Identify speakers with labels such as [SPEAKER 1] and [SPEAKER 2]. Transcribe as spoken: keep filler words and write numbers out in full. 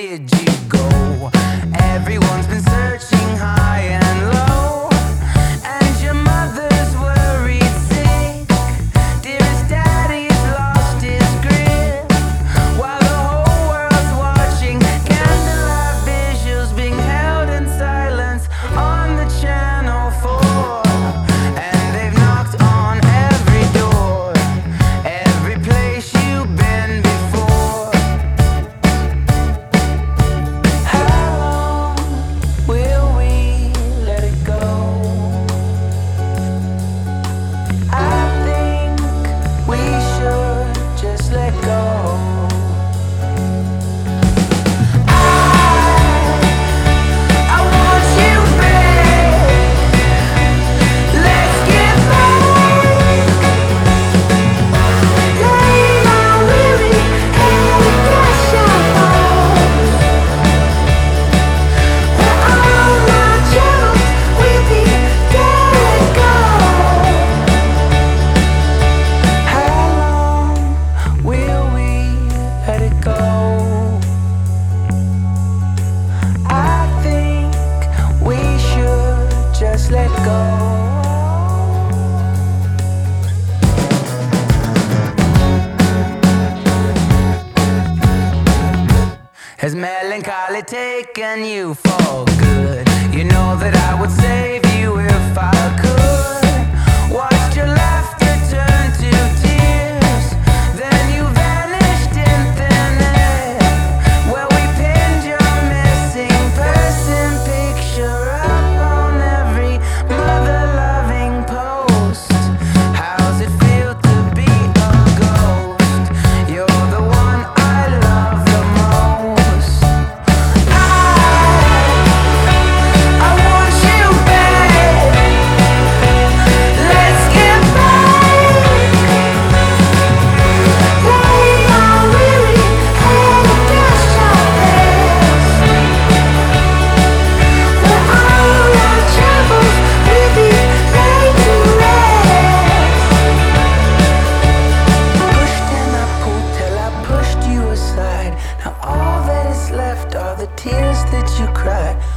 [SPEAKER 1] did you go? Everyone's been searching high and low, and your mother's worried sick. Dearest daddy's lost his grip, while the whole world's watching. Candlelight visuals being held in silence on the channel four, and they've knocked on every door, every place you've been before. How long will we let it go? I think we should just let go. I want you back. Let's get back. Lay my weary head against your bones. Where all my troubles will be let go. How long will we let it go? I think we should just let go. Has melancholy taken you for good? You know that I would save you if I could. Watched your laughter turn to tears, then you vanished in thin air. Well, we pinned your missing person picture up on every mother-loving post. How's it feel to be a ghost? You're the one I love the most. I want you back. Let's get back. Lay my weary head against your breast, where all our troubles will be laid to rest. Pushed and I pulled till I pushed you aside. Now all that is left are the tears that you cried.